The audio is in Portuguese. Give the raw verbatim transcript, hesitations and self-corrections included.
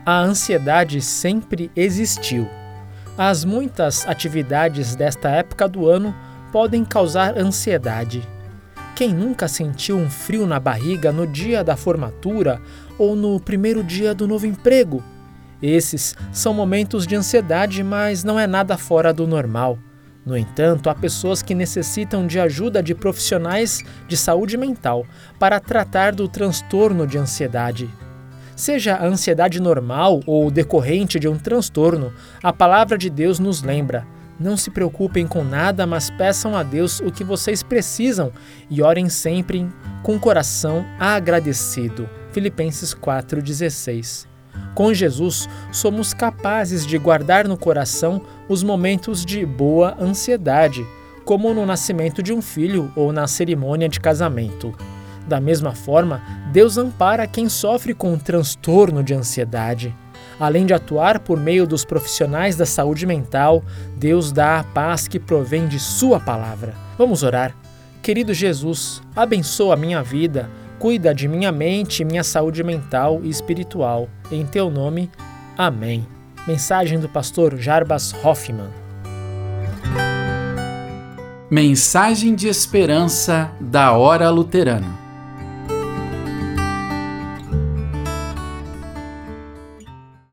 A ansiedade sempre existiu. As muitas atividades desta época do ano podem causar ansiedade. Quem nunca sentiu um frio na barriga no dia da formatura ou no primeiro dia do novo emprego? Esses são momentos de ansiedade, mas não é nada fora do normal. No entanto, há pessoas que necessitam de ajuda de profissionais de saúde mental para tratar do transtorno de ansiedade. Seja a ansiedade normal ou decorrente de um transtorno, a palavra de Deus nos lembra: não se preocupem com nada, mas peçam a Deus o que vocês precisam e orem sempre com o coração agradecido. Filipenses quatro, dezesseis. Com Jesus, somos capazes de guardar no coração os momentos de boa ansiedade, como no nascimento de um filho ou na cerimônia de casamento. Da mesma forma, Deus ampara quem sofre com um transtorno de ansiedade. Além de atuar por meio dos profissionais da saúde mental, Deus dá a paz que provém de Sua palavra. Vamos orar. Querido Jesus, abençoa a minha vida, cuida de minha mente, minha saúde mental e espiritual. Em Teu nome, amém. Mensagem do pastor Jarbas Hoffman. Mensagem de esperança da Hora Luterana.